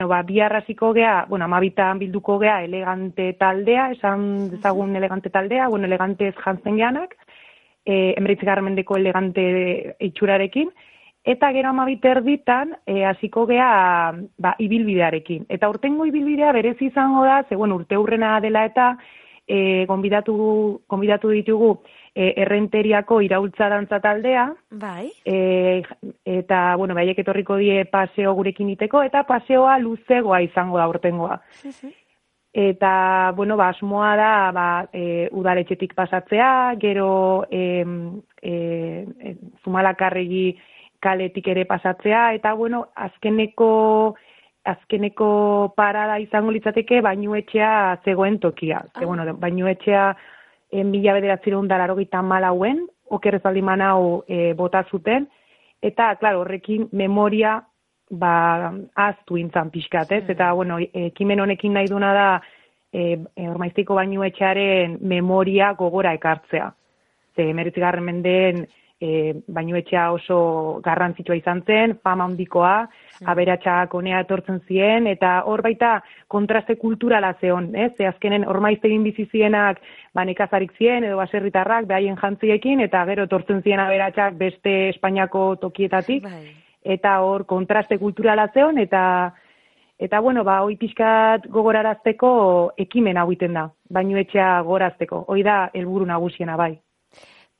Bihar hasiko gea, amabitan bilduko gea elegante taldea, esan dezagun elegante taldea, elegante ez jantzen geanak, 19. mendeko elegante itxurarekin, eta gero 12 erditan hasiko gea ibilbidearekin. Eta urtengo ibilbidea berez izango da, ze urte hurrena dela eta gonbidatu ditugu Errenteriako iraultza dantza taldea. Bai. Eta, baiek etorriko die paseo gurekin iteko, eta paseoa luzegoa izango da urtengoa. Eta, asmoa da, udaletxetik pasatzea, gero Zumalakarregi kaletik ere pasatzea, eta, azkeneko parada izango litzateke bainuetxea zegoen tokia. Bainuetxea 1984 oker ez baldin manau bota zuten, eta, horrekin memoria ahaztu intzan pixkat, ez? Eta, ekimen honekin nahi duna da Ormaizteiko bainuetxearen memoria gogora ekartzea. 19. mendeen bainuetxea oso garrantzitsua izan zen, fama handikoa, aberatsak honea etortzen ziren, eta hor baita kontraste kulturala zeon, ze azkenen Ormaiztegin bizi zienak nekazarik ziren, edo baserritarrak, behaien jantziekin, eta gero etortzen ziren aberatsak beste Espainiako tokietatik, eta hor kontraste kulturala zeon, eta hoi pixkat gogorarazteko ekimen hau iten da, bainuetxea gorazteko, hoi da helburu nagusiena bai.